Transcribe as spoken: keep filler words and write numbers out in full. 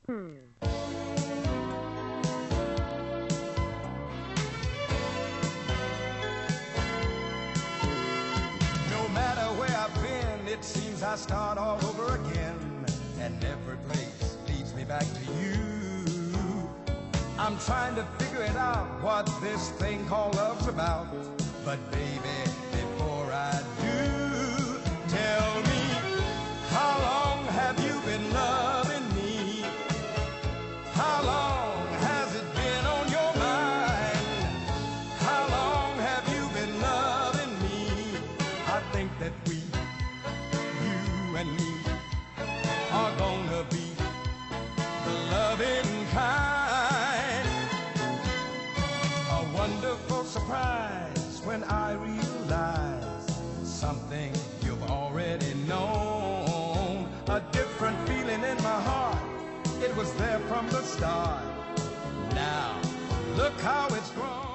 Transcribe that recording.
No matter where I've been, it seems I start all over again, and every place leads me back to you. I'm trying to figure it out, what this thing called love's about. But baby, before I do, tell me, how long have you been loving me? How long has it been on your mind? How long have you been loving me? I think that we, you and me, are gonna be the loving kind. A wonderful surprise when I realize something you've already known. A different feeling in my heart, it was there from the start. Now, look how it's grown.